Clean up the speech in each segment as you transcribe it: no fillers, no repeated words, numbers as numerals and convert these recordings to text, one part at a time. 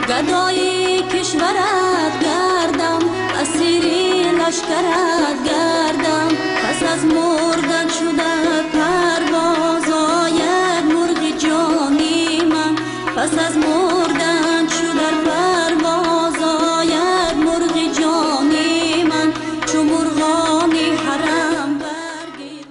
گدای کشورت گردم اسیری لشکرت گردم پس از مردن شده پرواز آید مرغ جانی من پس از مردن شده پرواز آید مرغ جانی من چو مرغانی حرم برگیر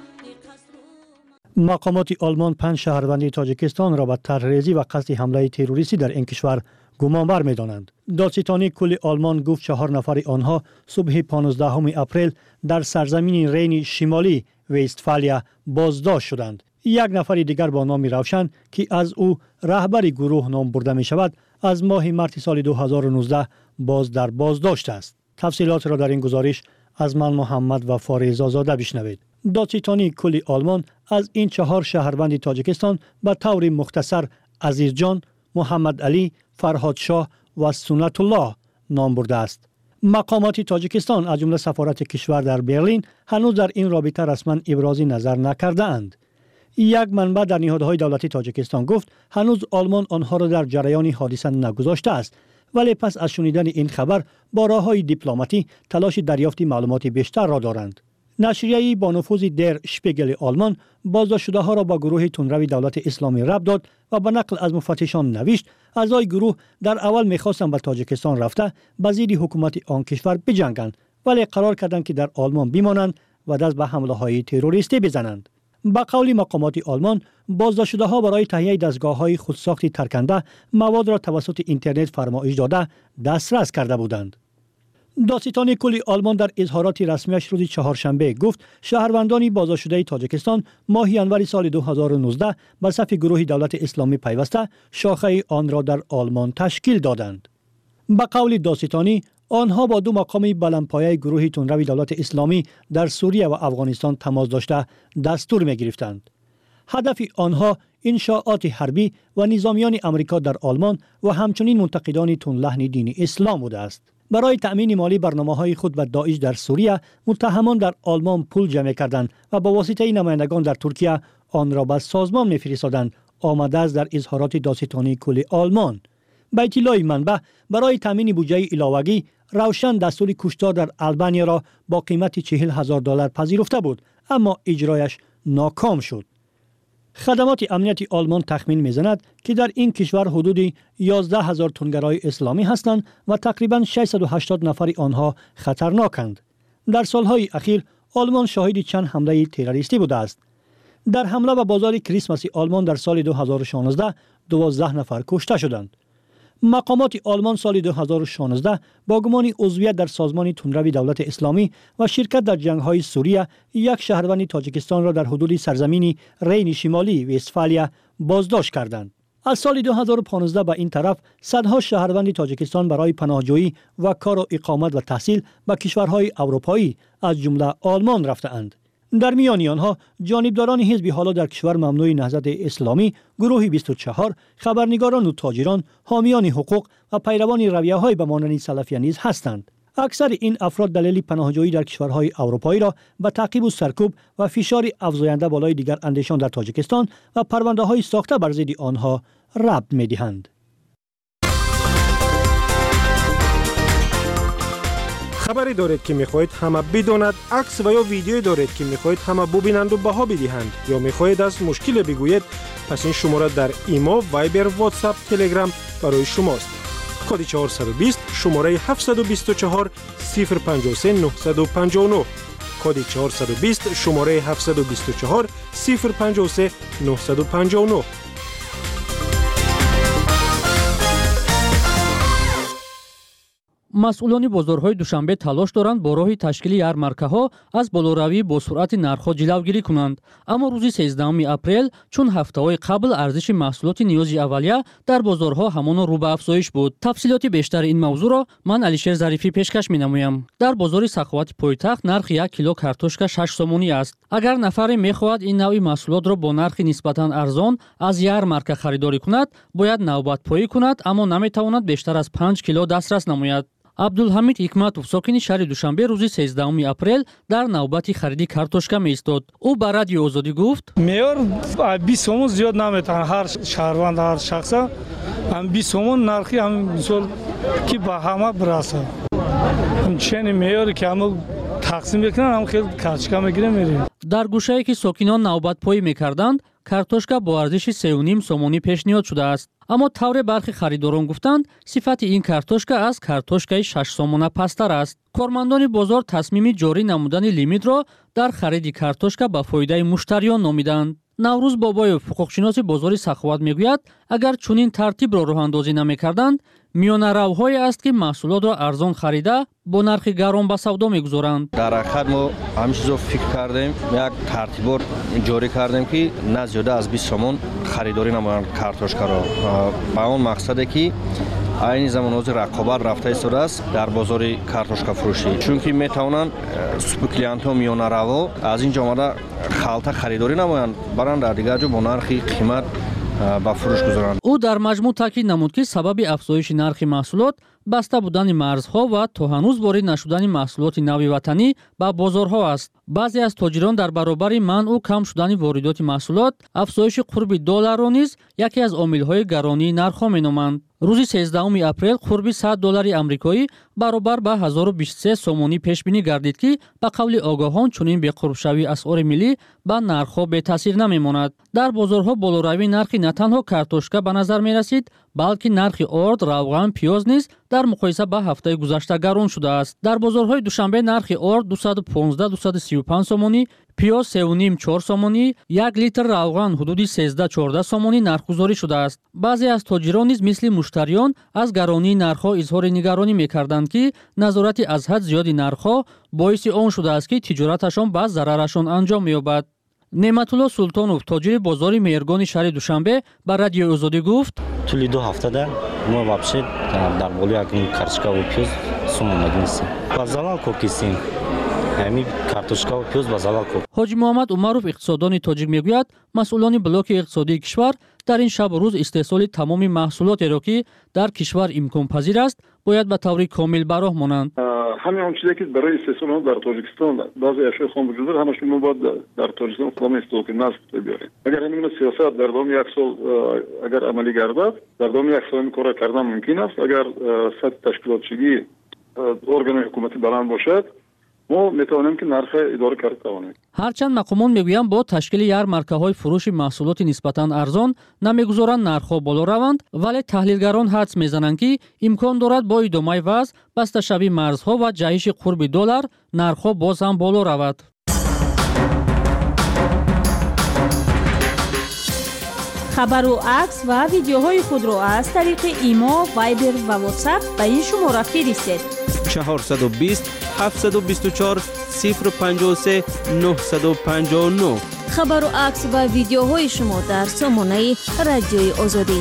مقامات آلمان 5 شهروند تاجیکستان را به طرحریزی و قصد حمله تروریستی در این کشور گمانبر می‌دانند. دادستانی کل آلمان گفت 4 نفر آنها صبح 15 اپریل در سرزمین رین شمالی وستفالیا بازداشت شدند. یک نفر دیگر با نام روشن که از او رهبر گروه نام برده می شود از ماه مارس سال 2019 باز در بازداشت است. تفصیلات را در این گزارش از من محمد و فارزا زاده بشنوید. دادستانی کل آلمان از این 4 شهروند تاجیکستان به طور مختصر عزیز جان، محمد علی، فرهاد شاه و سنت الله نام برده است. مقامات تاجیکستان از جمله سفارت کشور در برلین هنوز در این رابطه رسما ابراز نظر نکرده اند. یک منبع در نهادهای دولتی تاجیکستان گفت هنوز آلمان آنها را در جریان حادثه نگذاشته است، ولی پس از شنیدن این خبر با راه‌های دیپلماتی تلاش دریافت معلومات بیشتر را دارند. نشریه با نفوذ در شپیگل آلمان بازداشت شده ها را با گروه تندرو دولت اسلامی ربط داد و به نقل از مفتشان نوشت اعضای گروه در اول می‌خواستند به تاجیکستان رفته به ضد حکومت آن کشور بجنگند، ولی قرار کردند که در آلمان بمانند و دست به حمله‌های تروریستی بزنند. با قول مقامات آلمان بازداشت شده ها برای تهیه دستگاه‌های خودساخت ترکنده مواد را توسط اینترنت فرمایش داده دسترس کرده بودند. دادستانی کل آلمان در اظهارات رسمیش روز چهارشنبه گفت شهروندان بازداشت شده تاجیکستان ماه ژانویه سال 2019 به صف گروه دولت اسلامی پیوسته شاخه آن را در آلمان تشکیل دادند. به قول دادستانی آنها با 2 مقام بلندپایه گروه تندرو دولت اسلامی در سوریه و افغانستان تماس داشته دستور می گرفتند. هدف آنها انشاءات حربی و نظامیان امریکا در آلمان و همچنین منتقدان تندلحن دین اسلام بوده است. برای تأمین مالی برنامه‌های خود و داعش در سوریه متهمان در آلمان پول جمع کردند و با واسطه نمایندگان در ترکیه آن را به سازمان می‌فرستادند. آمده است در اظهارات دادستانی کل آلمان. به اطلاع منبع برای تأمین بودجه علاوه‌ای روشن دستور کشتار در آلبانیا را با قیمت $40,000 پذیرفته بود، اما اجرایش ناکام شد. خدمات امنیت آلمان تخمین می‌زند که در این کشور حدود 11,000 تندگرای اسلامی هستند و تقریباً 680 نفر آنها خطرناکند. در سالهای اخیر آلمان شاهد چند حمله تروریستی بوده است. در حمله به بازار کریسمس آلمان در سال 2016 12 نفر کشته شدند. مقامات آلمان سال 2016 با گمان عضویت در سازمان تندرو دولت اسلامی و شرکت در جنگ‌های سوریه یک شهروند تاجیکستان را در حدود سرزمین رین شمالی وستفالیا بازداشت کردند. از سال 2015 به این طرف صدها شهروند تاجیکستان برای پناهجویی و کار و اقامت و تحصیل به کشورهای اروپایی از جمله آلمان رفته‌اند. در میان آنها جانبداران حزب حالا در کشور ممنوع نهضت اسلامی، گروه 24، خبرنگاران و تاجران، حامیان حقوق و پیروان رویه‌های به مانند سلفیه نیز هستند. اکثر این افراد دلیل پناهجویی در کشورهای اروپایی را به تعقیب و سرکوب و فشار افزاینده بالای دیگر اندیشان در تاجیکستان و پرونده‌های ساخته بر ضد آنها ربط می‌دهند. خبری دارید که می‌خواهید همه بداند، عکس و یا ویدیویی دارید که می‌خواهید همه ببینند و بها بدهند، یا می‌خواهید از مشکل بگویید، پس این شماره در ایمو، وایبر، واتساپ، تلگرام برای شماست. کد 420 شماره 724 053 959. کد 420 شماره 724 053 959. مسئولان بازارهای دوشنبه تلاش دارند با راه تشکیل یارمارکاها از بالوروی با سرعت نرخ‌ها جلوگیری کنند. اما روز 13 اپریل چون هفته‌های قبل ارزش محصولات نیازی اولیه در بازارها همان رو به افزایش بود. تفصیلات بیشتر این موضوع را من علیشیر ظریفی پیشکش می‌نمایم. در بازار سخاوت پایتخت نرخ 1 کیلو کارتوشکا 6 سومونی است. اگر نفری می‌خواهد این نوع محصولات را با نرخ نسبتاً ارزان از یارمارکا خریداری کند، باید نوبت پایی کند، اما نمی‌تواند بیشتر از 5 کیلو دسترس نماید. абдулҳамид ҳикматов сокини шаҳри душанбе рӯзи 13 апрел дар навбати хариди картошка меистод. ӯ ба радиои озодӣ гуфт: меёр 20 сомон зиёд наметавонад ҳар шаҳрванд ҳар шахса 20 сомон нархи мисол ки ба ҳама бирасад. чени меёре ки ҳама тақсим мекунанд, ҳам хел картошка мегирем мерем. Дар гӯшае ки сокинон навбатпоӣ мекарданд, картошка бо арзиши 3.5 сомонӣ пешниҳод шудааст. аммо тавре бархи харидорон гуфтанд, сифати ин картошка аз картошкаи 6 сомона пасттар аст. кормандони бозор тасмими ҷорӣ намудани лимитро дар хариди картошка ба фоидаи муштариён номиданд. наврӯз бобоев, ҳуқуқшиноси бозори Саховат мегӯяд, агар чунин тартибро роҳандозӣ намекарданд, миёнаравҳое аст ки маҳсулотро арзон харида бо нархи гарон ба савдо мегузоранд. дар ҳақиқат мо ҳамин чизро фикр кардем, як тартибот ҷорӣ кардем ки на зиёда аз 20 сомон харидорӣ намоянд картошкаро, ба он мақсаде ки айни замон ҳозир рақобат рафта истодааст дар бозори картошкафурӯшӣ, чунки метавонанд субклиентҳо миёнараво аз ин ҷо омада халта харидорӣ намоянд, баранд дар дигар ҷо бо нархи қимат ба фурӯш гузоранд. ӯ дар маҷмӯъ таъкид намуд, ки сабаби афзоиши нархи маҳсулот баста будани марзҳо ва то ҳанӯз ворид нашудани маҳсулоти нави ватанӣ ба бозорҳо аст. баъзе аз тоҷирон дар баробари манъу кам шудани воридоти маҳсулот, афзоиши қурби $ро низ яке аз омилҳои гаронии нархҳо меноманд. рӯзи 13 апрел қурби $100 амрикоӣ баробар ба 1023 сомонӣ пешбинӣ гардид, ки ба қавли огоҳон чунин беқурбшавии асъори миллӣ ба нархҳо бетаъсир намемонад. дар бозорҳо болоравии нархи на танҳо картошка ба назар мерасид, балки нархи орд, равған, пиёз низ дар муқоиса ба ҳафтаи гузашта гарон шудааст. дар бозорҳои Душанбе нархи орд 215-235 сомонӣ, пиёз 3.5-4 сомонӣ, 1 литр равған ҳудуди 13-14 сомонӣ нархгузорӣ шудааст. баъзе аз тоҷирон низ мисли муштариён аз гаронии нархҳо изҳори нигаронӣ мекарданд, ки назорати аз ҳад зиёди нархҳо боиси он шудааст, ки тиҷораташон ба зарарашон анҷом меёбад. неъматулло султонов, тоҷири бозори меҳргони шаҳри Душанбе, ба радиои озодӣ гуфт: тӯли 2 ҳафтада мо вообще дар болои акин картошка ва пиёз сум омадинистем. ба залал кокистем. ҳамин картошка ва пиёз ба залал кок. ҳоҷи муҳаммад Умаров, иқтисоддони тоҷик мегӯяд, масъулони блоки иқтисодии кишвар дар ин шабу рӯз истеҳсоли тамоми маҳсулотеро, ки дар кишвар имконпазир аст, бояд ба таври комил ба роҳ монанд. ҳамин он чизе ки барои истеҳсол дар тоҷикистон баъзе ашёи хом вуҷуд дорад, ҳамашон мо бояд дар тоҷикистон худамон истеҳсол ки насб биёрем. агар ҳамин сиёсат дар давоми як сол агар амалӣ гардад, дар давоми як сол ин корро кардан мумкин аст. агар сатҳи ташкилотчигӣ органи ҳукуматӣ баланд бошад, мо метавонем ки нарх идора карда тавонем. ҳарчанд мақомон мегӯянд, бо ташкили ярмаркаҳои фурӯши маҳсулоти нисбатан арзон намегузоранд нархҳо боло раванд, вале таҳлилгарон ҳадс мезананд, ки имкон дорад бо идомаи вазъ, басташавии марзҳо ва ҷаҳиши қурби $, нархҳо боз ҳам боло равад. хабару акс ва видеоҳои худро аз тариқи имо, вайбер ва ватсап ба ин шумора фиристед: 420 724 053 959. хабару акс ва видеоҳои шумо дар сомонаи радиои озодӣ.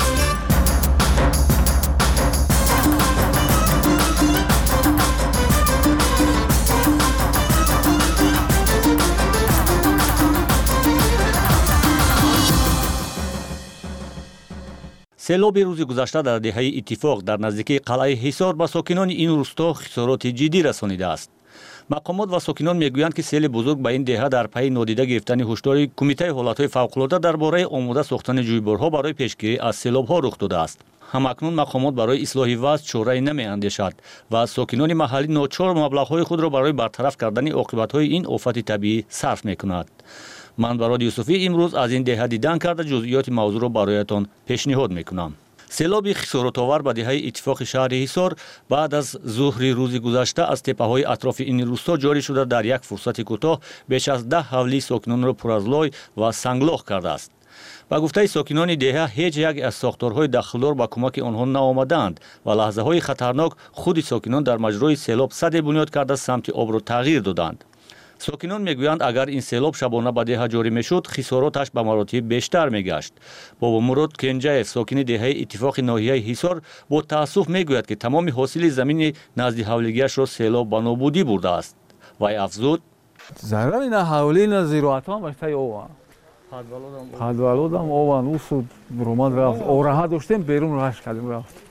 селоби рӯзи гузашта дар деҳаи иттифоқ дар наздикии қалъаи ҳисор ба сокинони ин рӯсто хисороти ҷиддӣ расонидааст. мақомот ва сокинон мегӯянд, ки сели бузург ба ин деҳа дар пайи нодида гирифтани ҳушдори кумитаи ҳолатҳои фавқулодда дар бораи омода сохтани ҷӯйборҳо барои пешгирӣ аз селобҳо рух додааст. ҳамакнун мақомот барои ислоҳи вазъ чорае намеандешад ва сокинони маҳаллӣ ночор маблағҳои худро барои бартараф кардани оқибатҳои ин офати табиӣ сарф мекунад. ман ба Родиои Суфӣ имрӯз аз ин деҳа дидан карда ҷузъиёти мавзӯъро бароятон пешниҳод мекунам. селоби хисоротовар ба деҳаи иттифоқи шаҳри ҳисор баъд аз зуҳри рӯзи гузашта аз теппаҳои атрофи ин рӯсто ҷорӣ шуда дар як фурсати кӯтоҳ беш аз 10 ҳавлии сокинонро пур аз лой ва санглох кардааст. ба гуфтаи сокинони деҳа, ҳеҷ яке аз сохторҳои дахлдор ба кӯмаки онҳо наомаданд ва лаҳзаҳои хатарнок худи сокинон дар маҷрои селоб саде бунёд карда самти обро тағйир доданд. сокинон мегӯянд, агар ин селоб шабона ба деҳа ҷорӣ мешуд, хисороташ ба маротиб бештар мегашт. бобомурод Кенҷаев, сокини деҳаи иттифоқи ноҳияи ҳисор, бо таассуф мегӯяд, ки тамоми ҳосили замини назди ҳавлигиашро селоб ба нобудӣ бурдааст. вай афзуд: зарари на ҳавлӣ на зироатҳо баштаи ова падвалодам ован усуд ромад рафт, ораҳа доштем, берун раш кардем рафт.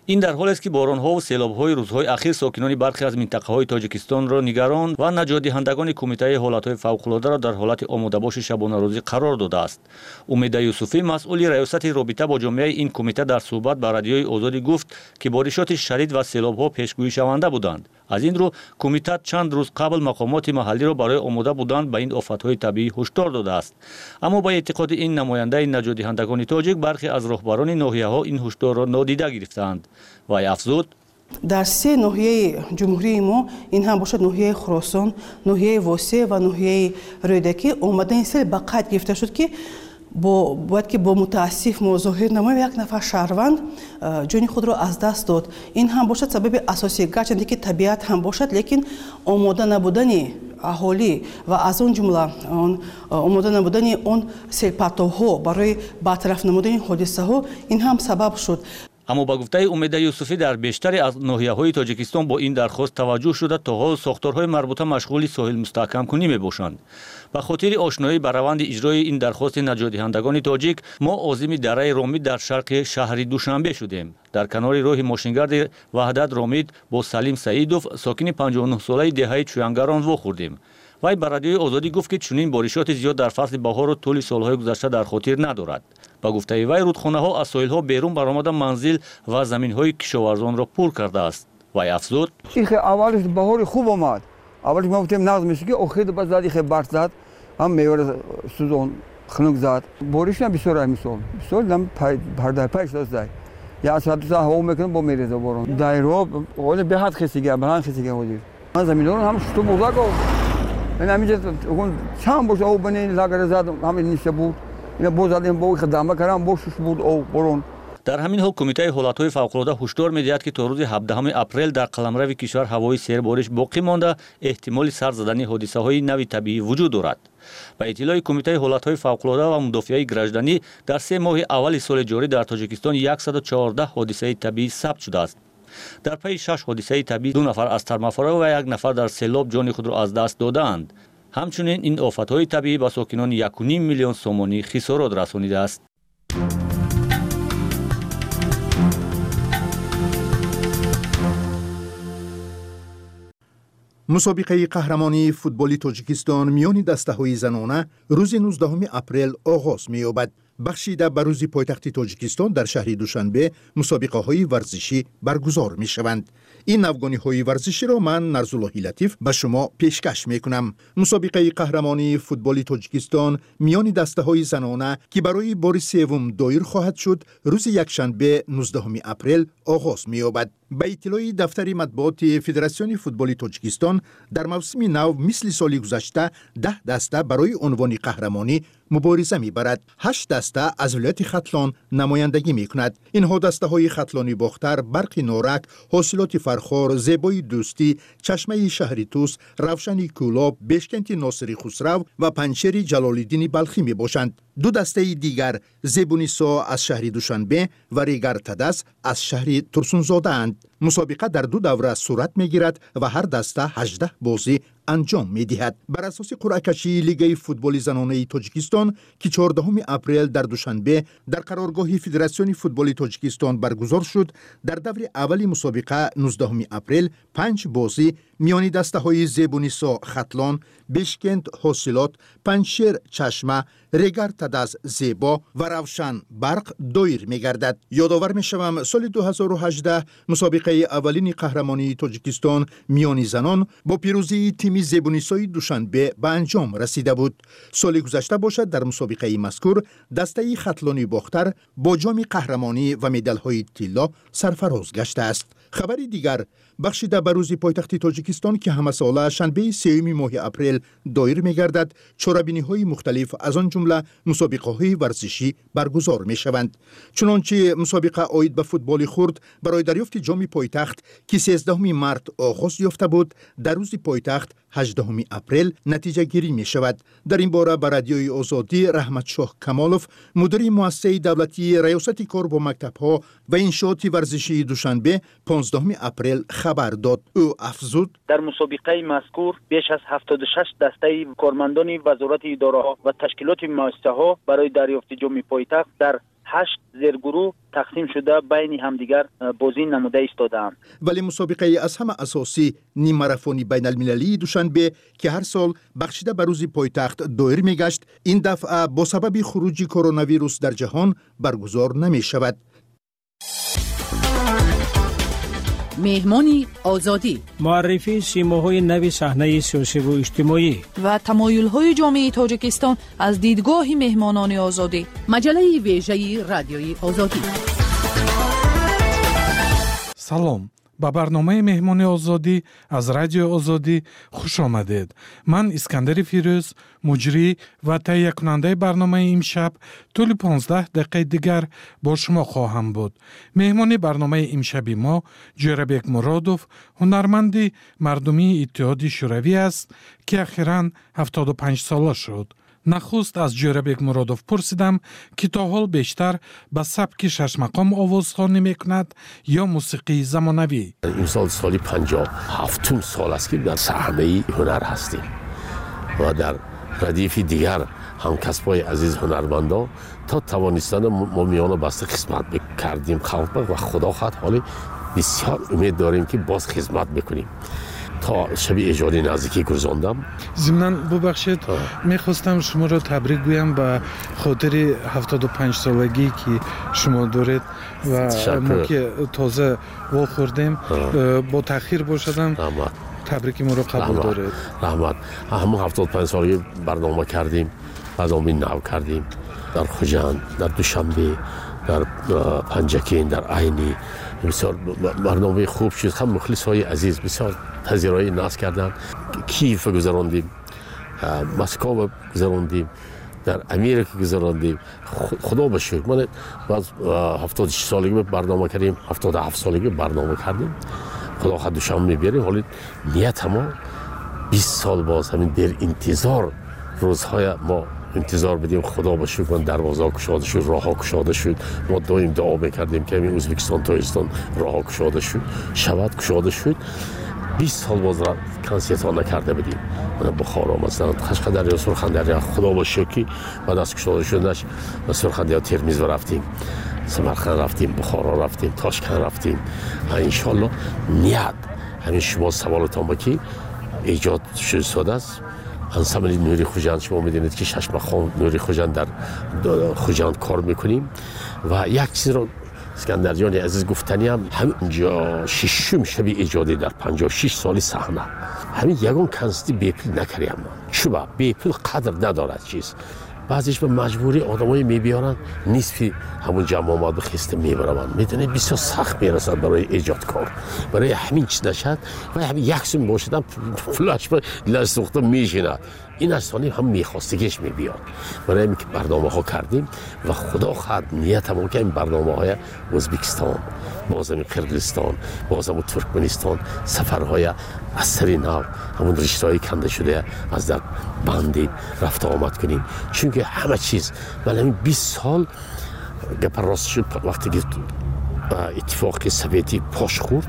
این در حالی است که باران‌ها و سیلاب‌های روزهای اخیر ساکنان برخی از منطقه‌های تاجیکستان را نگران و نجات دهندگان کمیته حالت‌های فوق‌العاده را در حالت آماده‌باش شبانه روزی قرار داده است. امید یوسفی مسئول ریاست رابطه با جامعه این کمیته در صحبت با رادیوی آزادی گفت که بارشات شدید و سیلاب‌ها پیشگویی شونده بودند. از این رو کمیته چند روز قبل مقامات محلی را برای آماده بودن به این آفت‌های طبیعی هشدار داده است. اما با اعتقاد این نماینده نجات دهندگان تاجیک برخی از راهبران ناحیه‌ها این هشدار را نادیده گرفتند. وی افزود در سه ناحیه جمهوری ما این هم باشد ناحیه خراسان، ناحیه واسه و ناحیه رودکی آمده این سال به قید گرفته شد که باید که با متاسف ما ظاهر نماییم یک نفر شهروند جان خود را از دست داد. این هم باشد سبب اساسی، گرچه که طبیعت هم باشد لیکن آماده نبودن اهالی و از اون جمله آماده نبودن اون سیلپرتوها برای برطرف نمودن حادثه ها این هم سبب شد. اما با گفته امید یوسفی در بیشتر از ناحیه‌های تاجیکستان با این درخواست توجه شده تا حال ساختارهای مربوطه مشغول ساحل مستحکم کنی میباشند. به خاطر آشنایی با روند اجرای این درخواست نجات دهندگان تاجیک ما عازم دره رامید در شرق شهر دوشنبه شدیم. در کنار راه ماشینگرد وحدت رامید با سلیم سعیدوف ساکن 59 ساله دهه چویانگران واخوردیم. وی به رادیوی آزادی گفت که چنین بارشات زیاد در فصل بهار و طول سالهای گذشته در خاطر ندارد. با گفته وی رودخانه‌ها از ساحل‌ها بیرون برآمده منزل و زمین‌های کشاورزان را پر کرده است. وی افزود این اولش بهار خوب آمد. اولش ما گفتیم نقض میشه که آخر بعد زدی خیلی برف زد. هم میوه سوزان خنک زد. بارش هم بسیار امیسال. بسیار نم پرده پیش داشت. یا از حد هوا میکنه با میریزه بارون. دایره اول به حد خسیگه بلند خسیگه بودی. من زمین‌ها هم شتو بزرگ من همینجا اون چند باشه او بنین لاگر زد همین نیست بود. اینا بازدیم با خدمت کردم با شش بود او برون. در همین حال کمیته حالت‌های فوق‌العاده هشدار می‌دهد که تا روز 17 اپریل در قلمرو کشور هوای سیر بارش باقی مانده احتمال سر زدن حادثه‌های نوی طبیعی وجود دارد. با اطلاع کمیته حالت‌های فوق‌العاده و مدافعه گردشدنی در 3 ماه اول سال جاری در تاجیکستان 114 حادثه طبیعی ثبت شده است. در پی 6 حادثه طبیعی 2 نفر از ترمفاره و 1 نفر در سیلاب جان خود را از دست دادند. همچنین این آفت‌های طبیعی به ساکنان 1.5 میلیون سومانی خسارات رسانیده است. مسابقه قهرمانی فوتبال تاجیکستان میان دسته‌های زنانه روز 19 اپریل آغاز می‌یابد. بخشیده به روز پایتخت تاجیکستان در شهر دوشنبه مسابقه‌های ورزشی برگزار می‌شوند. این نوگانی‌های ورزشی را من نرزالله لطیف به شما پیشکش می‌کنم. مسابقه قهرمانی فوتبال تاجیکستان میان دسته‌های زنانه که برای بار سوم دایر خواهد شد روز یکشنبه 19 اپریل آغاز می‌یابد. به اطلاع دفتر مطبوعات فدراسیون فوتبال تاجیکستان در موسم نو مثل سال گذشته 10 دسته برای عنوان قهرمانی مبارزه می‌برد. 8 دسته از ولایت ختلان نمایندگی می‌کند. اینها دسته‌های ختلانی باختر، برق نورک، حاصلات فرخار، زیبای دوستی، چشمه شهری توس، روشنی کولاب، بشکنت ناصری خسرو و پنچر جلال‌الدین بلخی میباشند. 2 دسته دیگر زیبونیسا از شهر دوشنبه و ریگر تدس از شهر ترسونزاده اند. مسابقه در 2 دوره صورت میگیرد و هر دسته 18 بازی انجام میدهد. بر اساس قرعه کشی لیگ فوتبال زنانه تاجیکستان که 14 اپریل در دوشنبه در قرارگاه فدراسیون فوتبال تاجیکستان برگزار شد، در دور اول مسابقه 19 اپریل 5 بازی میان دسته‌های زیبونیسا ختلان، بشکند حاصلات، پنشیر چشمه، ریگر تدز زیبا و روشن برق دایر می‌گردد. یادآور می‌شوم سال 2018 مسابقه اولین قهرمانی تاجیکستان میان زنان با پیروزی تیم زیبونیسای دوشنبه به انجام رسیده بود. سال گذشته باشد در مسابقه مذکور دسته ختلانی باختر با جام قهرمانی و مدال‌های طلا سرفراز گشته است. خبری دیگر بخشیده به روز پایتخت تاجیکستان که همه ساله شنبه 3 ماه اپریل دایر می‌گردد، چاره‌بینی‌های مختلف از آن جمله مسابقه‌های ورزشی برگزار می‌شوند. چنانچه مسابقه عاید به فوتبال خرد برای دریافت جام پایتخت که 13 مارس آغاز یافته بود، در روز پایتخت 18 اپریل نتیجه گیری می‌شود. در این باره به رادیوی آزادی رحمت شاه کمالوف، مدیر مؤسسه دولتی ریاست کار با مکتب‌ها و انشاءات ورزشی دوشنبه 15 اپریل خبر داد. او افزود در مسابقه مذکور بیش از 76 دسته کارمندان وزارت اداره‌ها و تشکیلات مؤسسه‌ها برای دریافت جام پایتخت در 8 زیرگروه تقسیم شده بین همدیگر بازی نموده ایستاده‌اند. ولی مسابقه از همه اساسی نیم ماراتونی بین المللی دوشنبه که هر سال بخشیده به روز پایتخت دایر میگشت، این دفعه با سبب خروج کرونا ویروس در جهان برگزار نمی شود. مهمانی آزادی، معرفی سیماهای نوی صحنه سیاسی و اجتماعی و تمایل‌های جامعه تاجیکستان از دیدگاه مهمانان آزادی. مجله ویژه رادیوی آزادی. سلام، با برنامه مهمانی آزادی از رادیو آزادی خوش آمدید. من اسکندر فیروز، مجری و تهیه کننده برنامه امشب طول 15 دقیقه دیگر با شما خواهم بود. مهمانی برنامه امشبی ما جورابک مرادوف، هنرمندی مردمی اتحاد شوروی است که اخیراً 75 ساله شد. نخست از جورابک مرادوف پرسیدم که تا حال بیشتر به سبک شش مقام آوازخوانی میکند یا موسیقی زمانوی. این سال 57 سال است که در صحنه هنر هستیم و در ردیف دیگر هم کسبای عزیز هنرمندان تا توانستن ما میان بسته خدمت کردیم خلق و خدا خواهد حالی بسیار امید داریم که باز خدمت بکنیم. تا شب ایجادی نزدیکی گذراندم. ضمناً ببخشید میخواستم شما را تبریک گویم به خاطر 75 سالگی که شما دارید و ما که تازه وا خوردیم با تأخیر باشدم تبریک ما را قبول دارید. رحمت. همون 75 سالگی برنامه کردیم، برنامه نو کردیم در خوجند، در دوشنبه، در پنجکین، در عینی. بسیار برنامه خوب شد. هم مخلص های عزیز بسیار پذیرایی ناز کردن. کیف گذراندیم، مسکو گذراندیم، در امریکا گذراندیم. خدا بشکر من باز 76 سالگی برنامه کردیم، 77 سالگی برنامه کردیم. خدا خود دوشنبه میبریم. حالی نیت ما 20 سال باز همین در انتظار روزهای ما انتظار بدیم. خدا بشکر من دروازه گشاده شد، راه گشاده شد. ما دائم دعا میکردیم که همین ازبکستان تاجیکستان راه گشاده شد، شود گشاده شد. 20 سال باز را کنسیت ها نکرده بدیم. من بخارا مثلا خشخدریا، سرخندریا، خدا بشکر بعد از گشاده شدنش و سرخندریا ترمیز رفتیم، سمرقند رفتیم، بخارا رفتیم، تاشکند رفتیم. ان شاء الله نیت همین شما سوالتان با که ایجاد شده است. انسامبل نوری خوجند شما میدونید که شش مقام نوری خوجند در خوجند کار میکنیم و یک چیز رو اسکندر جان عزیز گفتنی هم همینجا ششم شب ایجادی در 56 سالی صحنه همین یگان کنستی بیپل نکردیم. چوبا بیپل قدر ندارد چیز. بعضیش به مجبوری آدمایی میبیارن نصفی همون جمع آمد بخسته میبرن. میدونید بسیار سخت میرسد برای ایجاد کار. برای همین چیز نشد و همین یک سوم باشدم فلاش به لسوخته میشیند. این اصلا هم میخواستگیش میبیاد. برای همین که برنامه ها کردیم و خدا خواهد نیتمون که این برنامه های ازبکستان، بازم قرقیزستان، بازم ترکمنستان، سفرهای اثری نو، همون رشته‌های کنده شده از در بندی رفت آمد کنیم. چون که همه چیز ولی همین 20 سال گپ راست شد. وقتی که اتفاق سویتی پاش خورد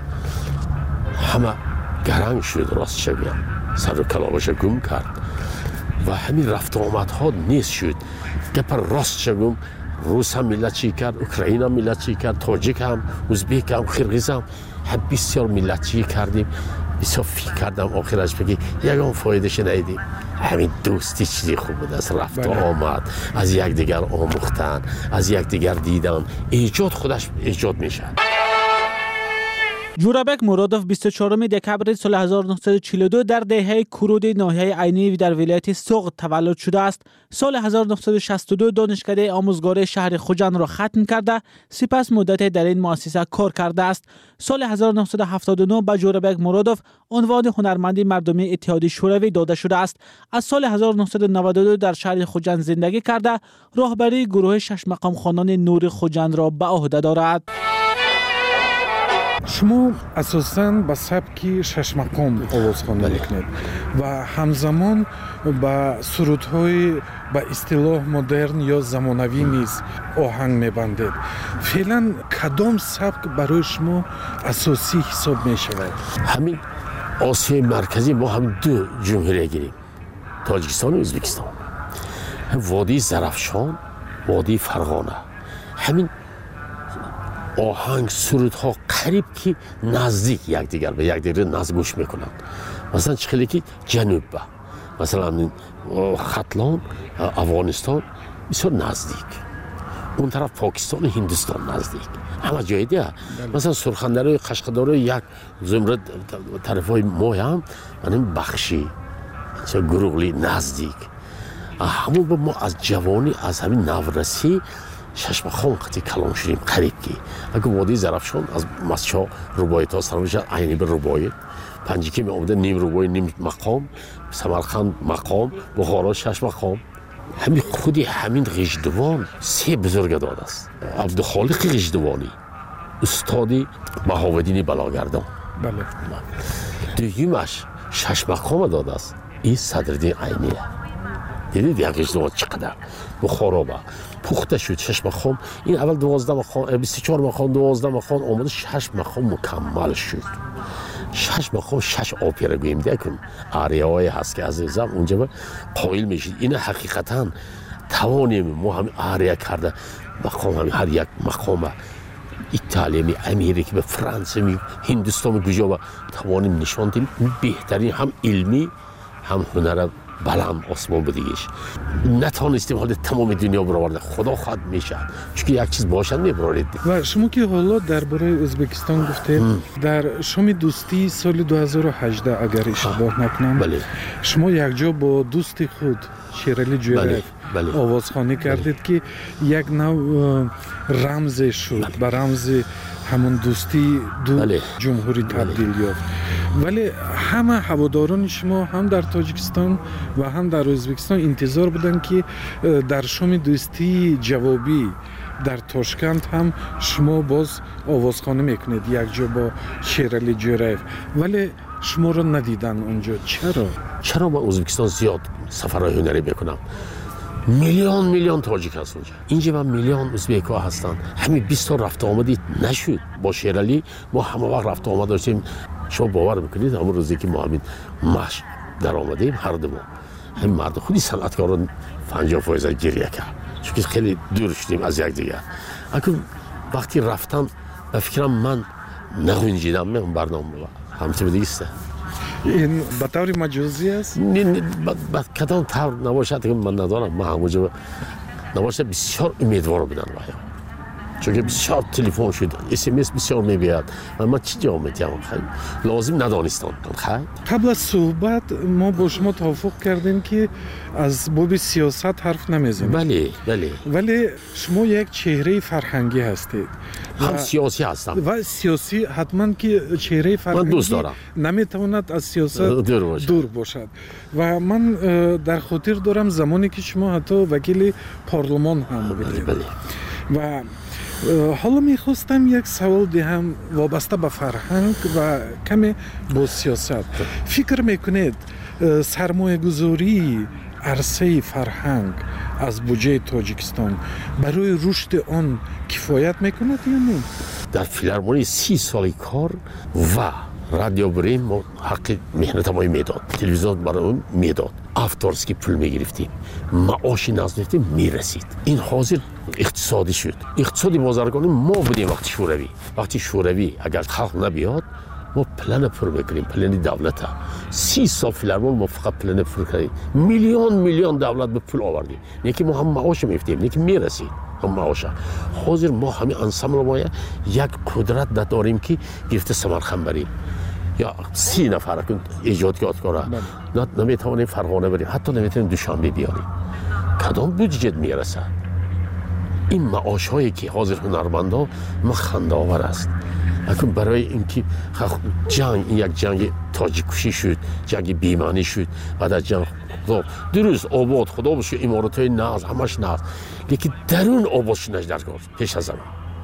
همه گرنگ شد. راست شویم سر و کلامش گم کرد و همین رفت آمد ها نیست شد. گپ راست شویم روس هم ملت چی کرد، اوکراین هم ملت چی کرد، تاجیک هم، ازبک هم، قرقیز هم بسیار ملت چی کردیم. بسیار فکر کردم آخرش بگی یکم فایدهش ندیدیم. همین دوستی چیزی خوب بود از رفت آمد، از یک دیگر آموختن، از یک دیگر دیدن. ایجاد خودش ایجاد میشه. جورابک مرادوف 24 دکبر سال 1942 در دهه کرود ناحیه عینی در ولایت سوغد تولد شده است. سال 1962 دانشکده آموزگار شهر خوجند را ختم کرده، سپس مدتی در این مؤسسه کار کرده است. سال 1979 به جورابک مرادوف عنوان هنرمند مردمی اتحاد شوروی داده شده است. از سال 1992 در شهر خوجند زندگی کرده، راهبری گروه شش مقام خوانان نور خوجند را به عهده دارد. شما اساساً به سبک شش مقام آوازخوانی میکنید و همزمان با سرودهای به اصطلاح مدرن یا زمانوی نیز آهنگ میبندید. فعلا کدام سبک برای شما اساسی حساب میشود؟ همین آسیای مرکزی ما هم دو جمهوری گیریم، تاجیکستان و ازبکستان. وادی زرافشان، وادی فرغانه. همین آهنگ سرودها قریب که نزدیک یکدیگر به یکدیگر نزدیک گوش میکنند. مثلا چخیلی که جنوب با مثلا خطلان افغانستان بسیار نزدیک، اون طرف پاکستان و هندوستان نزدیک، همه جای دیگه. مثلا سرخندرای قشقدار یک زمره طرفای ما هم همین بخشی گروغلی نزدیک. همون با ما از جوانی از همین نورسی ششم خان قطعی کلان شدیم قریب کی. اگه وادی زرفشان از مسچا روبایت ها سرم میشه عینی به روبایت، پنجکی می آمده نیم روبایت نیم مقام، سمرقند مقام، بخارا شش مقام. همین خودی همین غیجدوان سه بزرگ داده است. عبدالخالق غیجدوانی استادی بهاودین بلاگردان، بله، دویمش شش مقام داده است. این صدرالدین عینیه. دیدید یک غیجدوان چقدر بخارا با پخته شد. شش مقام این اول 12 مقام 24 مقام 12 مقام آمده 6 مقام مکمل شد. 6 مقام 6 آپیره گوییم دیگه آریاهای هست که عزیزم اونجا قائل میشید. این حقیقتا توانیم ما هم آریا کرده مقام هم هر یک مقام ایتالیا می امریکا به فرانسه می هندوستان می کجا و توانیم نشان دهیم بهترین هم علمی هم هنر بلند آسمان بدیش. نتونستیم حال تمام دنیا برآورده. خدا خواهد میشه چون یک چیز باشد میبرید. و شما که حالا درباره ازبکستان گفتید در شام دوستی سال 2018 اگر اشتباه نکنم، بله، شما یک جا با دوست خود شیرالی جویرف بله. آوازخوانی کردید که یک نوع رمز شد به رمز همون دوستی دو جمهوری تبدیل یافت. ولی همه هواداران شما هم در تاجیکستان و هم در ازبکستان انتظار بودن که در شام دوستی جوابی در تاشکند هم شما باز آوازخوانی میکنید یک جا با شیرالی جویرف، ولی شما رو ندیدن اونجا. چرا من ازبکستان زیاد سفرهای هنری میکنم؟ میلیون تاجیک هست اونجا. اینجا و میلیون ازبک ها هستن. همین 20 تا رفت آمدی نشد. با شیرالی ما همه وقت رفت آمد داشتیم. شما باور میکنید همون روزی که ما همین مشت در آمدیم هر دو ما همین مرد خودی صنعتکاران 50% گریه کرد چون خیلی دور شدیم از یک دیگر. اگه وقتی رفتم به فکرم من نگنجیدم من برنامه همچه دیگه است. این به طور مجازی است؟ نه کدام طور نباشد که من ندارم. من همونجا نباشد بسیار امیدوار بودن باید چون که بسیار تلفن شد SMS بسیار میبید و من چی جواب میدم لازم ندانستم. قبل از صحبت ما با شما توافق کردیم که از باب سیاست حرف نمیزنیم. بله ولی شما یک چهره فرهنگی هستید. هم سیاسی هستم و سیاسی حتما که چهره فرهنگی دوست دارم. نمیتواند از سیاست دور باشد و من در خاطر دارم زمانی که شما حتی وکیل پارلمان هم بودید. و حالا میخواستم یک سوال دهم وابسته به فرهنگ و کمی با سیاست. فکر میکنید سرمایه گذاری عرصه فرهنگ از بودجه تاجیکستان برای رشد آن کفایت میکند یا نه؟ در فیلارمونی 30 سال کار و رادیو بریم ما حق مهنت ما میداد، تلویزیون برای میداد، افتارسکی پول میگرفتیم، معاشی ناز میگرفتیم میرسید. این حاضر اقتصادی شد. اقتصادی بازرگانی ما بودیم وقتی شوروی اگر خلق نبیاد ما پلن پر میکنیم، پلن دولت ها 30 سال فیلارمون ما فقط پلن پر کردیم، میلیون دولت به پول آوردیم، نه که ما هم معاش میگرفتیم نه که میرسید هم معاش. حاضر ما همین انسمبل ما یک قدرت نداریم که گرفته سمرقند بریم یا 30 نفر ایجادکار نمیتوانیم فرغانه بریم، حتی نمیتونیم دوشنبه بیاریم. کدام بودجه میرسه؟ این معاش هایی که حاضر هنرمندا ما خنده آور است. اکنون برای اینکه یک جنگ تاجیک کشی شد، جنگ بیمانی شد، بعد از جنگ درست آباد خدا بشه امارات های ناز همش ناز، لیکن درون آباد شدنش در کار پیش از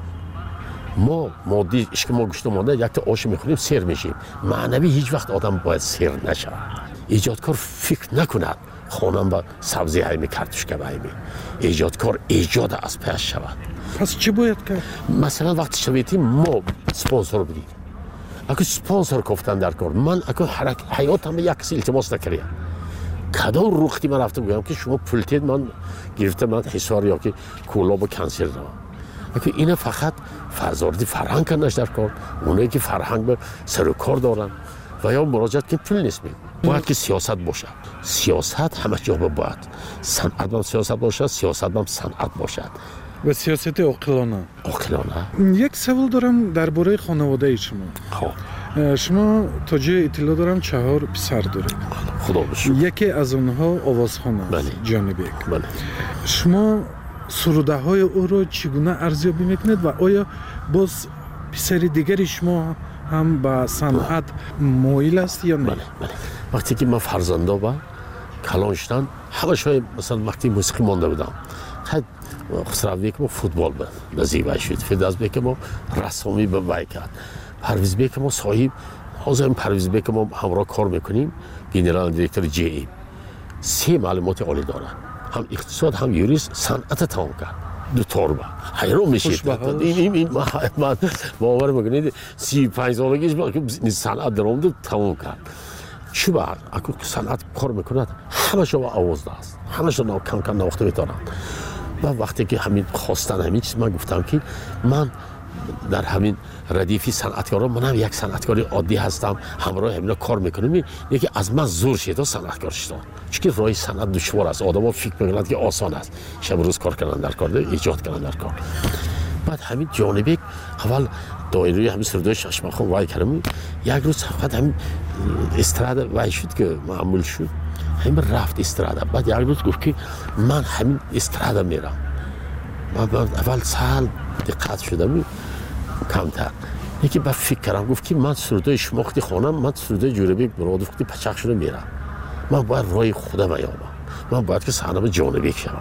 ما مادی اشک ما گوشت مانده یک تا آش میخوریم سیر میشیم. معنوی هیچ وقت آدم باید سیر نشه. ایجادکار فکر نکند خانم با سبزی هایمی کارتوشکا هایمی. ایجادکار ایجاد از پیش شود. پس چی باید کرد؟ مثلا وقتی شویدیم ما سپانسر بدیم. اگه سپانسر کفتن در کار من اگه حیاتم یک کسی التماس نکردم. کدام رختی من رفتم بگم که شما پولتید من گرفتم من حسار یا که کولا با کنسر دارم. اگه اینا فقط فضاردی فرهنگ کننش در کار، اونایی که فرهنگ به سر و کار دارن و یا مراجعت که پول نیست باید که سیاست باشه. سیاست همه جا باید صنعت هم سیاست باشه، سیاست هم صنعت باشد و سیاست عاقلانه. یک سوال دارم درباره خانواده شما. شما تا جای اطلاع دارم 4 پسر دارید. خدا بشکر. یکی از اونها آوازخوان است. جانب یک. شما سروده های او را چگونه ارزیابی میکنید و آیا باز پسر دیگری شما هم به صنعت مایل است یا نه؟ وقتی که من فرزنده با کلان شدن همه شوی مثلا وقتی موسیقی مانده بودم خیلی خسرو بیک ما فوتبال بود نزیبه شد، فیداز بیک ما رسامی به وای کرد، پرویز بیک ما صاحب حاضر پرویز بیک ما همراه کار میکنیم، گنرال دیرکتور جی ای 3 معلومات عالی دارن، هم اقتصاد هم یوریست، صنعت تمام کرد. دو توربه حیران میشید. این من باور میکنید 35 سالگیش با صنعت درآمد تمام کرد. چی بعد اگه صنعت کار میکند همه شما آواز داشت، همه شما کم کم نواخته میتونن. و وقتی که همین خواستن همین چیز من گفتم که من در همین ردیفی صنعتکارا منم یک صنعتکار عادی هستم، همراه همینا کار میکنیم. یکی از من زور شد تا صنعتکار شدم، چون راه صنعت دشوار است. آدم‌ها فکر میکنند که آسان است، شب روز کار کردن در کار، ایجاد کردن در کار. بعد همین جانبی اول دایره همین سردای ششمخان وای کردم. یک روز فقط همین استراده وای شد که معمول شد، همین رفت استراده. بعد یک روز گفت که من همین استراده میرم. من اول سال دقت شدم کمتر. یکی با فکر کردم گفت که من سردای شماختی خانم، من سردای جوربی برادر وقتی پچق شده میرم. من باید رای خودم ایامم، من باید که صحنه جانبی کنم.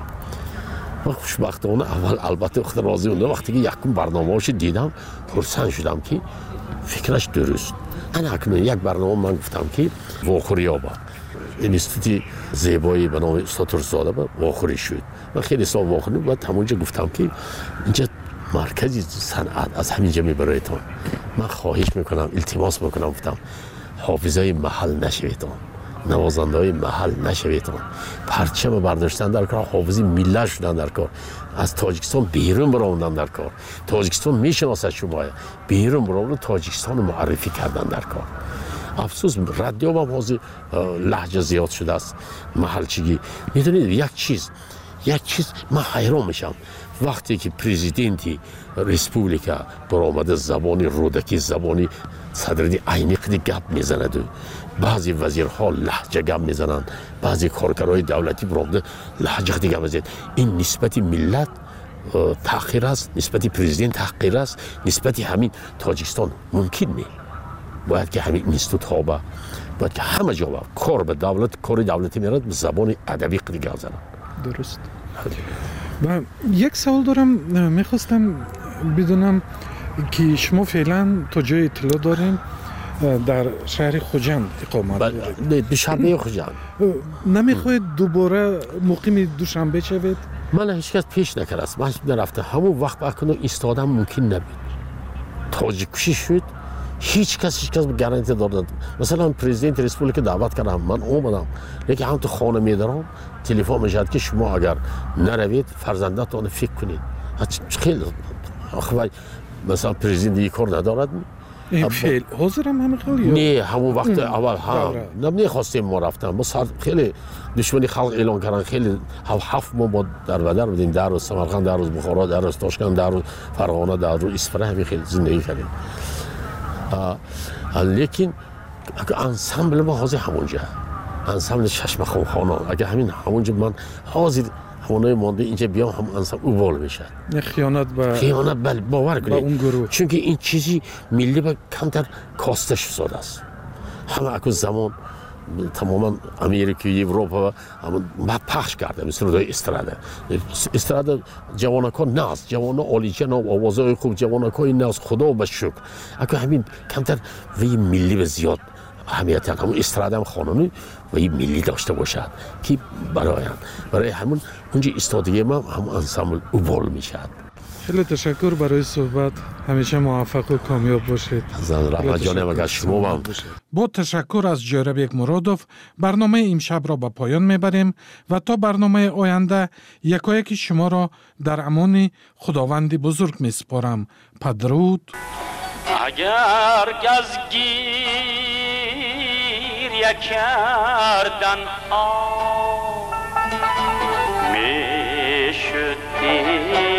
من خوشبختانه اول البته وقت راضی موندم، وقتی که یکم برنامه‌اش دیدم خرسند شدم که فکرش درست. انا اکنون یک برنامه من گفتم که واخوری آباد انستیتوت زیبایی به نام استاد ترزاده با واخوری شد. من خیلی سال واخوری بود، همونجا گفتم که اینجا مرکزی صنعت از همینجا میبرایتون. من خواهش میکنم، التماس میکنم، گفتم حافظای محل نشویتون، نوازنده‌های محل نشویتون، پرچم برداشتن در کار، حافظی ملت شدن در کار، از تاجیکستان بیرون براندن در کار. تاجیکستان میشناسد شما، بیرون براندن تاجیکستان معرفی کردن در کار. افسوس رادیو هم حاضر لهجه زیاد شده است، محلچگی. میدونید یک چیز من حیران میشم وقتی که پرزیدنتی ریسپوبلیکا برآمده زبانی رودکی، زبانی صدری عینی قدی گپ میزند، بعضی وزیرها لهجه گپ میزنند، بعضی کارگرای دولتی برآمده لهجه قدی گپ میزنند. این نسبت ملت تحقیر است، نسبت پرزیدنت تحقیر است، نسبت همین تاجیکستان ممکن نیست. باید که همین اینستیتوت ها باید که همه جا کار به دولت، کار دولتی میرد به زبان ادبی قدی گپ زنند. درست. و یک سوال دارم، میخواستم بدونم که شما فعلا تا جای اطلاع داریم در شهر خوجند اقامت دارید. دوشنبه خوجند. نمیخواید دوباره مقیم دوشنبه شوید؟ من هیچ کس پیش نکرده است، من نرفته. همون وقت بکنم ایستادم ممکن نبود. تاجیکوشی شد، هیچ کس گارانتی داد. مثلا پرزیدنت ریسپوبلیک دعوت کردم، من اومدم، لیکن هم تو خانه میدارم تلفن میشد که شما اگر نروید فرزندتان فکر کنید. خیلی آخه مثلا پرزیدنت یک کار ندارد. این فعل حاضرم همه خیلی نه همون وقت اول هم نمیخواستیم ما رفتم، ما خیلی دشمنی خلق اعلان کردن. خیلی 7 ماه با در بدر بودیم، در روز سمرقند، در روز بخارا، در روز تاشکند، در روز فرغانه، در روز اصفهان، همین خیلی زندگی کردیم. لیکن انسامبل ما حاضر همونجا، انسامبل ششمخان خانان، اگه همونجا من حاضر همونای مانده اینجا بیام، هم انسامبل اوبال میشه. خیانت باور کنید، چون که این چیزی ملی با کمتر کاستش شده است. همه اکو زمان تماما امریکا، اروپا ما پخش کردم سرودای استراده جوانکان ناز، جوانا عالی جناب، آوازهای خوب جوانکای ناز، خدا به شکر. اگه همین کمتر وی ملی به زیاد اهمیت هم استراده هم خانونی وی ملی داشته باشد که برای همون اونجا استادگی ما هم انسامبل اوبال میشد. خیلی تشکر برای صحبت. همیشه موفق و کامیاب باشید. رحمت جانم از شما هم. با تشکر از جوربیک مرادوف برنامه امشب را به پایان میبریم و تا برنامه آینده یکایک شما را در امان خداوند بزرگ میسپارم. بدرود. اگر گزگیر کردن میشد